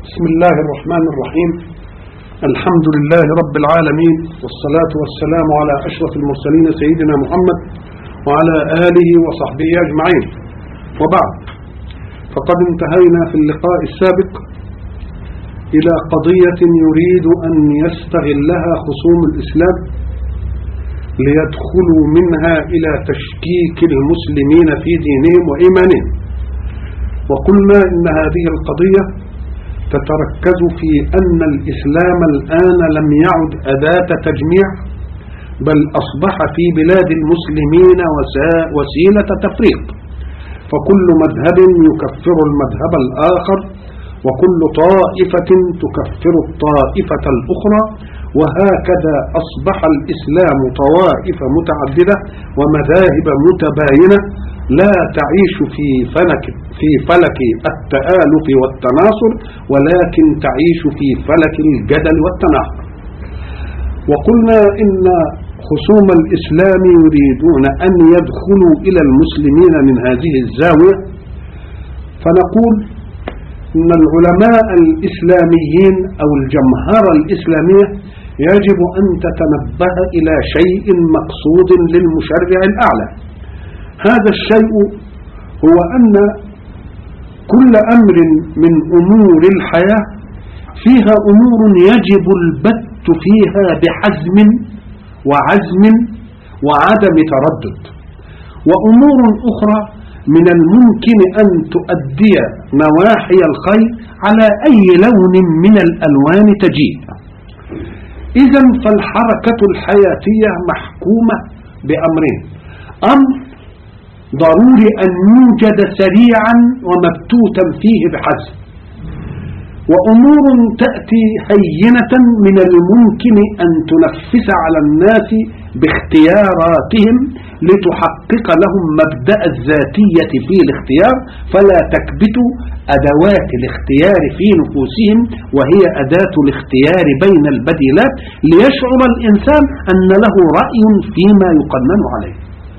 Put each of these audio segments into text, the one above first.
بسم الله الرحمن الرحيم. الحمد لله رب العالمين، والصلاة والسلام على أشرف المرسلين سيدنا محمد وعلى آله وصحبه أجمعين، وبعد، فقد انتهينا في اللقاء السابق إلى قضية يريد أن يستغلها خصوم الإسلام ليدخلوا منها إلى تشكيك المسلمين في دينهم وإيمانهم. وقلنا إن هذه القضية تتركز في أن الإسلام الآن لم يعد أداة تجميع، بل أصبح في بلاد المسلمين وسيلة تفريق، فكل مذهب يكفر المذهب الآخر، وكل طائفة تكفر الطائفة الأخرى، وهكذا أصبح الإسلام طوائف متعددة ومذاهب متباينة لا تعيش في فلك التآلف والتناصر، ولكن تعيش في فلك الجدل والتناحر. وقلنا إن خصوم الإسلام يريدون أن يدخلوا إلى المسلمين من هذه الزاوية، فنقول إن العلماء الإسلاميين أو الجمهرة الإسلامية يجب أن تتنبه إلى شيء مقصود للمشرع الأعلى. هذا الشيء هو أن كل أمر من أمور الحياة فيها أمور يجب البت فيها بحزم وعزم وعدم تردد، وأمور أخرى من الممكن أن تؤدي نواحي الخير على أي لون من الألوان تجيء. إذن فالحركة الحياتية محكومة بأمرين: أمر ضروري أن يوجد سريعا ومبتوتا فيه بحزم، وأمور تأتي هينة من الممكن أن تنفس على الناس باختياراتهم لتحقق لهم مبدأ الذاتية في الاختيار، فلا تكبت أدوات الاختيار في نفوسهم، وهي أداة الاختيار بين البديلات، ليشعر الإنسان أن له رأي فيما يقنن عليه.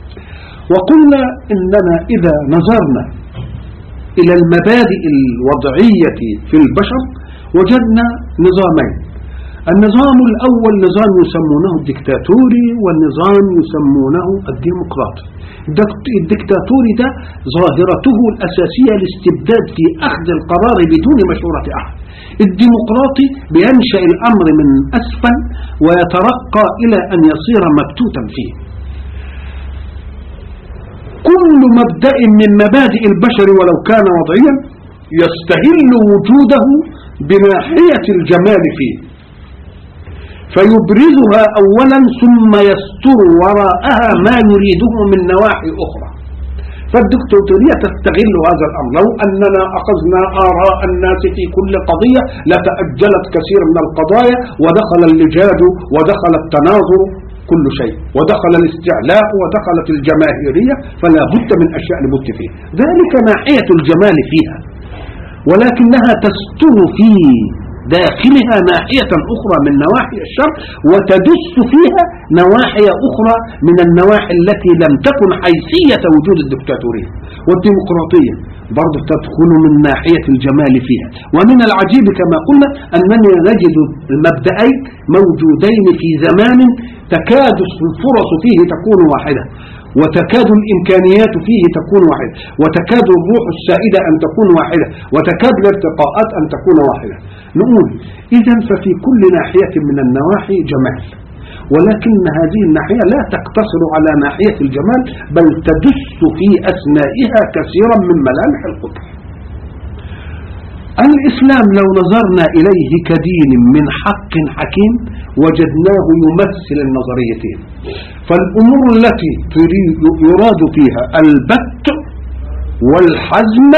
وقلنا إننا إذا نظرنا إلى المبادئ الوضعية في البشر وجدنا نظامين: النظام الأول نظام يسمونه الدكتاتوري، والنظام يسمونه الديمقراطي. الدكتاتوري ده ظاهرته الأساسية الاستبداد في أخذ القرار بدون مشورة أحد. الديمقراطي بينشأ الأمر من أسفل ويترقى إلى أن يصير مبتوتا فيه. كل مبدأ من مبادئ البشر ولو كان وضعيا يستهل وجوده بناحية الجمال فيه، فيبرزها أولا ثم يستر وراءها ما يريده من نواحي أخرى. فالدكتاتورية تستغل هذا الأمر. لو أننا أخذنا آراء الناس في كل قضية لتأجلت كثير من القضايا، ودخل اللجاج ودخل التناظر كل شيء، ودخل الاستعلاء ودخلت الجماهيرية، فلا بد من أشياء لبد فيها. ذلك ناحية الجمال فيها، ولكنها تستر في داخلها ناحية أخرى من نواحي الشر، وتدس فيها نواحي أخرى من النواحي التي لم تكن حيثية وجود الدكتاتورية. والديمقراطية برضو تدخل من ناحية الجمال فيها. ومن العجيب كما قلنا أننا نجد المبدأين موجودين في زمان تكاد الفرص فيه تكون واحدة، وتكاد الإمكانيات فيه تكون واحدة، وتكاد الروح السائدة أن تكون واحدة، وتكاد الارتقاءات أن تكون واحدة. نقول إذن ففي كل ناحية من النواحي جمال، ولكن هذه الناحية لا تقتصر على ناحية الجمال، بل تدس في أثنائها كثيرا من ملامح القدر. الإسلام لو نظرنا إليه كدين من حق حكيم وجدناه يمثل النظريتين. فالأمور التي يراد فيها البت والحزم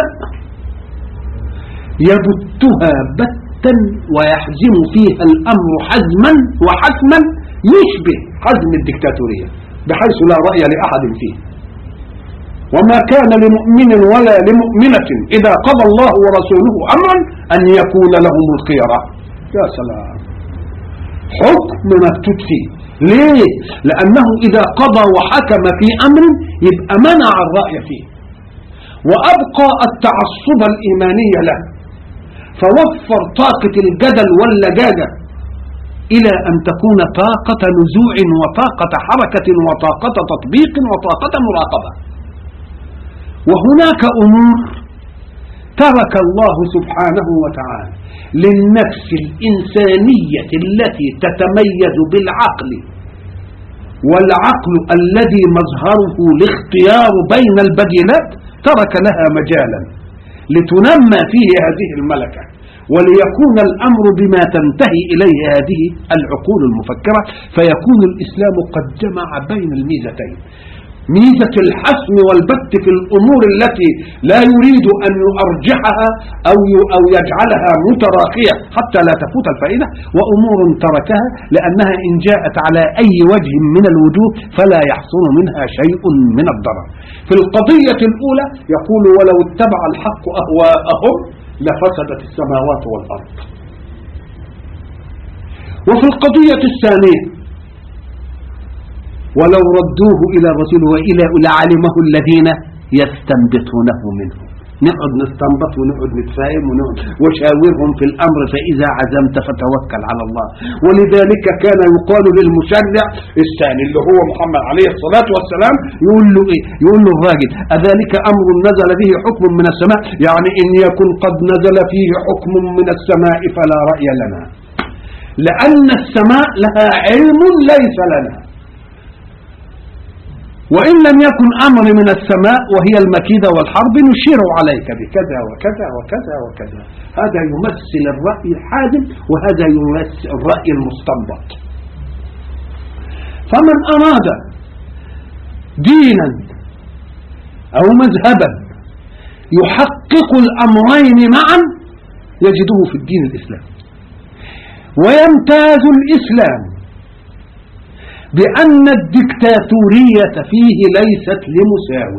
يبتها بتا ويحزم فيها الأمر حزما وحسما يشبه حزم الدكتاتورية، بحيث لا رأي لأحد فيه. وما كان لمؤمن ولا لمؤمنة إذا قضى الله ورسوله أمرا أن يكون لهم الخيرة. يا سلام، حكم مبتوت فيه. ليه؟ لأنه إذا قضى وحكم في أمر يبقى منع الرأي فيه، وأبقى التعصب الإيماني له. فوفر طاقة الجدل واللجاجة إلى أن تكون طاقة نزوع وطاقة حركة وطاقة تطبيق وطاقة مراقبة. وهناك أمور ترك الله سبحانه وتعالى للنفس الإنسانية التي تتميز بالعقل، والعقل الذي مظهره الاختيار بين البديلات، ترك لها مجالا لتنمى فيه هذه الملكة، وليكون الأمر بما تنتهي إليه هذه العقول المفكرة، فيكون الإسلام قد جمع بين الميزتين: ميزة الحسم والبت في الأمور التي لا يريد أن يرجحها أو يجعلها متراخية حتى لا تفوت الفائدة، وأمور تركها لأنها إن جاءت على أي وجه من الوجوه فلا يحصل منها شيء من الضرر. في القضية الأولى يقول: ولو اتبع الحق أهواءهم لفسدت السماوات والأرض. وفي القضية الثانية: ولو ردوه إلى الرسول وإلى لعلمه الذين يستنبطونه منه. نقعد نستنبط ونقعد نتفاهم وشاورهم في الأمر، فإذا عزمت فتوكل على الله. ولذلك كان يقال للمشرع الثاني اللي هو محمد عليه الصلاة والسلام، يقول له إيه؟ يقول له الراجل: أذلك أمر نزل به حكم من السماء؟ يعني إن يكن قد نزل فيه حكم من السماء فلا رأي لنا، لأن السماء لها علم ليس لنا. وإن لم يكن أمر من السماء وهي المكيدة والحرب نشير عليك بكذا وكذا وكذا وكذا. هذا يمثل الرأي الحازم، وهذا يمثل الرأي المستنبط. فمن أراد دينا أو مذهبا يحقق الأمرين معا يجده في الدين الإسلامي. ويمتاز الإسلام بأن الدكتاتورية فيه ليست لمساو،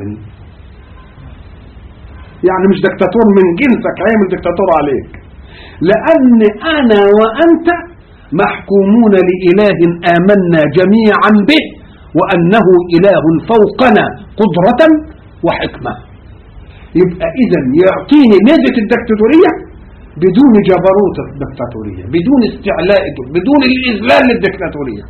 يعني مش دكتاتور من جنسك هيعمل دكتاتور عليك، لأن أنا وأنت محكومون لإله آمنا جميعا به، وأنه إله فوقنا قدرة وحكمة. يبقى إذن يعطيني ميزة الدكتاتورية بدون جبروت الدكتاتورية، بدون استعلاء، بدون الإذلال للدكتاتورية.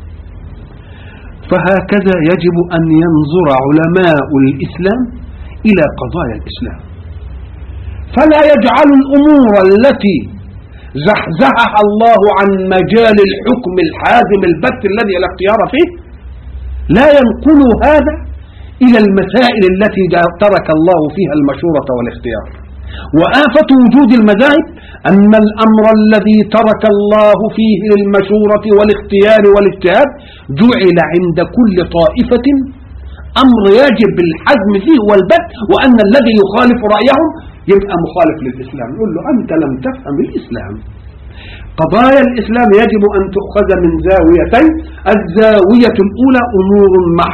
فهكذا يجب أن ينظر علماء الإسلام إلى قضايا الإسلام، فلا يجعل الأمور التي زحزحها الله عن مجال الحكم الحازم البت الذي لا اختيار فيه، لا ينقل هذا إلى المسائل التي ترك الله فيها المشورة والاختيار. وآفة وجود المذاهب أن الأمر الذي ترك الله فيه للمشورة والاختيار والاجتهاد جعل عند كل طائفة أمر يجب الحزم فيه والبت، وأن الذي يخالف رأيهم يبقى مخالف للإسلام. يقول له: أنت لم تفهم الإسلام. قضايا الإسلام يجب أن تؤخذ من زاويتين: الزاوية الأولى أمور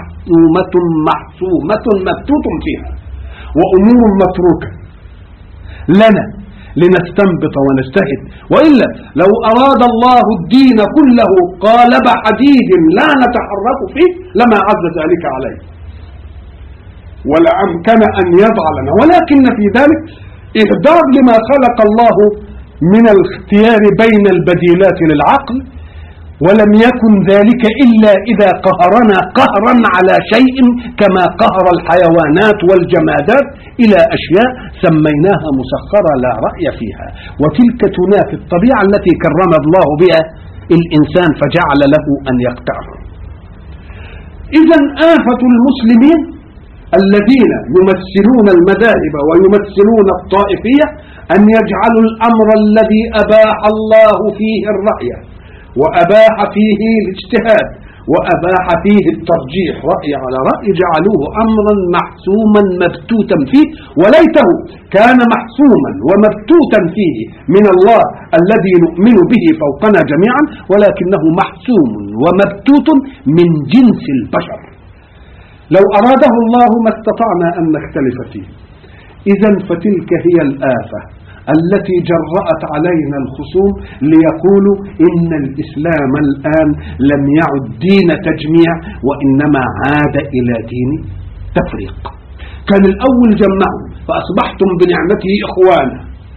محسومة مبتوت فيها، وأمور متروكة لنا لنستنبط ونجتهد. وإلا لو أراد الله الدين كله قالب حديد لا نتحرك فيه لما عز ذلك عليه، ولا أمكن أن يضع لنا. ولكن في ذلك إهدار لما خلق الله من الاختيار بين البديلات للعقل، ولم يكن ذلك إلا إذا قهرنا قهرا على شيء كما قهر الحيوانات والجمادات إلى أشياء سميناها مسخرة لا رأي فيها، وتلك تنافي الطبيعة التي كرم الله بها الإنسان فجعل له أن يقتعه. إذن آفة المسلمين الذين يمثلون المذاهب ويمثلون الطائفية أن يجعلوا الأمر الذي أباح الله فيه الرأي وأباح فيه الاجتهاد وأباح فيه الترجيح رأي على رأي، جعلوه أمرا محسوما مبتوتا فيه. وليته كان محسوما ومبتوتا فيه من الله الذي نؤمن به فوقنا جميعا، ولكنه محسوم ومبتوت من جنس البشر. لو أراده الله ما استطعنا أن نختلف فيه. إذن فتلك هي الآفة التي جرأت علينا الخصوم ليقولوا إن الإسلام الآن لم يعد دين تجميع، وإنما عاد إلى دين تفريق. كان الأول جمعوا فأصبحتم بنعمته إخوانا،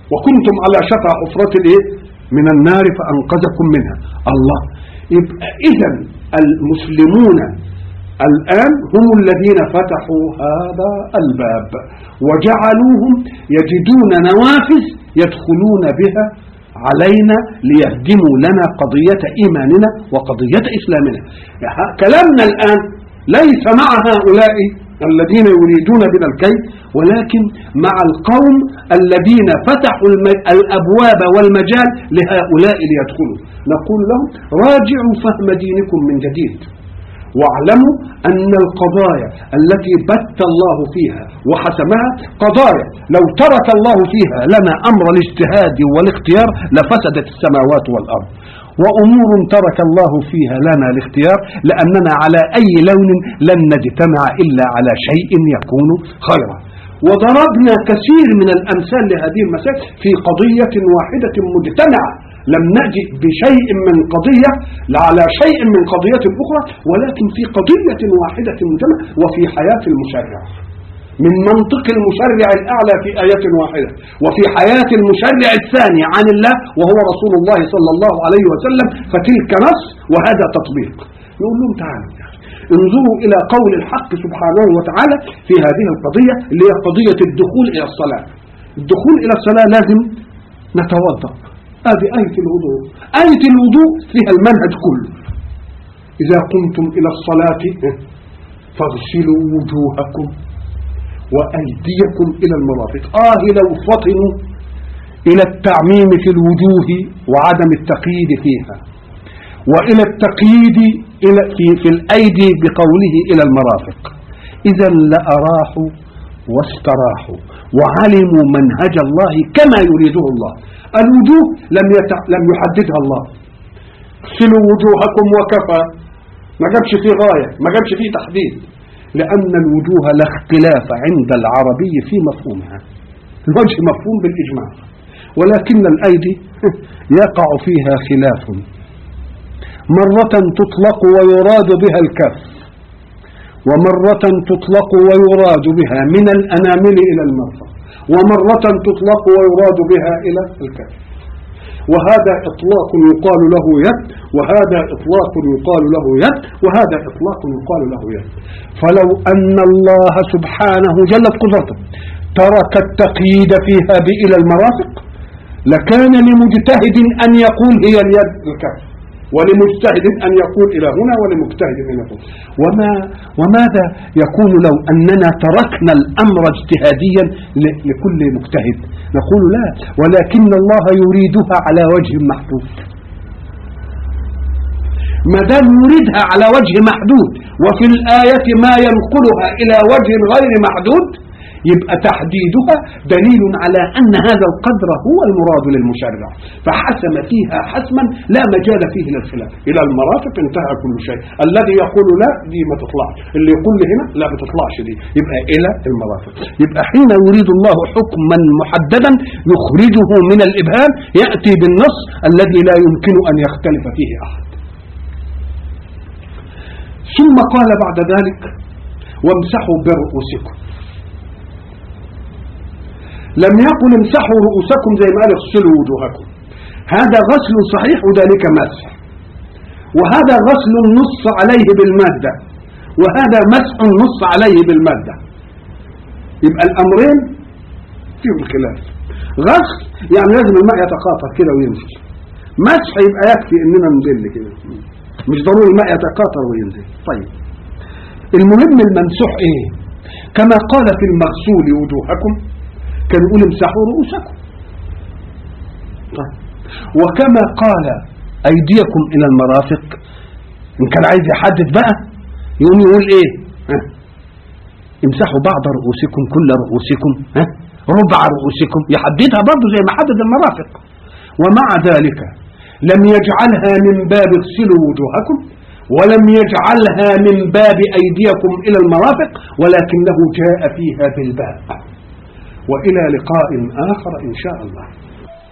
وكنتم على شفا حفرة من النار فأنقذكم منها. الله، يبقى إذن المسلمون الآن هم الذين فتحوا هذا الباب وجعلوهم يجدون نوافذ يدخلون بها علينا ليهدموا لنا قضية إيماننا وقضية إسلامنا. كلامنا الآن ليس مع هؤلاء الذين يريدون بنا الكيد، ولكن مع القوم الذين فتحوا الأبواب والمجال لهؤلاء ليدخلوا. نقول لهم راجعوا فهم دينكم من جديد، واعلموا أن القضايا التي بت الله فيها وحسمها قضايا لو ترك الله فيها لنا أمر الاجتهاد والاختيار لفسدت السماوات والأرض، وأمور ترك الله فيها لنا الاختيار لأننا على أي لون لن نجتمع إلا على شيء يكون خيرا. وضربنا كثير من الأمثال لهذه المسائل في قضية واحدة مجتمعة، لم نجد بشيء من قضية على شيء من قضية أخرى، ولكن في قضية واحدة مجتمعة وفي حياة المشرع، من منطق المشرع الأعلى في آية واحدة، وفي حياة المشرع الثاني عن الله وهو رسول الله صلى الله عليه وسلم، فتلك نص وهذا تطبيق. نقول لهم تعالوا انظروا إلى قول الحق سبحانه وتعالى في هذه القضية اللي هي قضية الدخول إلى الصلاة. الدخول إلى الصلاة لازم نتوضأ. هذه آية الوضوء. آية الوضوء فيها المنهج كله. إذا قمتم إلى الصلاة فاغسلوا وجوهكم وأيديكم إلى المرافق. لو فطنوا إلى التعميم في الوجوه وعدم التقييد فيها، وإلى التقييد في الأيدي بقوله إلى المرافق، إذا لأراحوا واستراحوا وعلموا منهج الله كما يريده الله. الوجوه لم يحددها الله، اغسلوا وجوهكم وكفى، ما جابش فيه غاية، ما جابش فيه تحديد، لأن الوجوه لا اختلاف عند العربي في مفهومها. الوجه مفهوم بالإجماع، ولكن الأيدي يقع فيها خلاف، مرة تطلق ويراد بها الكف، ومرة تطلق ويراد بها من الأنامل إلى المرفق، ومرة تطلق ويراد بها إلى الكف. وهذا إطلاق يقال له يد، وهذا إطلاق يقال له يد، وهذا إطلاق يقال له يد. فلو أن الله سبحانه جلت قدرته ترك التقييد فيها إلى المرافق لكان لمجتهد أن يقول هي اليد الكف، ولمجتهد أن يقول إلى هنا، ولمجتهد أن يقول. وماذا يكون لو أننا تركنا الأمر اجتهاديا لكل مجتهد؟ نقول لا، ولكن الله يريدها على وجه محدود. ما دام يريدها على وجه محدود وفي الآية ما ينقلها إلى وجه غير محدود، يبقى تحديدها دليل على أن هذا القدر هو المراد للمشرع، فحسم فيها حسما لا مجال فيه للخلاف. إلى المرافق انتهى كل شيء. الذي يقول لا دي ما تطلعش، اللي يقول لي هنا لا ما تطلعش دي، يبقى إلى المرافق. يبقى حين يريد الله حكما محددا يخرجه من الإبهام يأتي بالنص الذي لا يمكن أن يختلف فيه أحد. ثم قال بعد ذلك وامسحوا برؤوسكم. لم يقل امسحوا رؤوسكم زي ما قال اغسلوا وجوهكم، هذا غسل صحيح وذلك مسح، وهذا غسل نص عليه بالمادة، وهذا مسح نص عليه بالمادة. يبقى الأمرين فيهم الخلاف. غسل يعني لازم الماء يتقاطر كده وينزل، مسح يبقى يكفي اننا ندل كده، مش ضروري الماء يتقاطر وينزل. طيب المهم الممسوح ايه؟ كما قال في المغسول وجوهكم كان يقول امسحوا رؤوسكم. طيب وكما قال ايديكم الى المرافق، ان كان عايز يحدد بقى يقول ايه؟ امسحوا بعض رؤوسكم، كل رؤوسكم، ربع رؤوسكم، يحددها برضو زي ما حدد المرافق. ومع ذلك لم يجعلها من باب اغسلوا وجوهكم، ولم يجعلها من باب ايديكم الى المرافق، ولكنه جاء فيها بالباء. وإلى لقاء آخر إن شاء الله.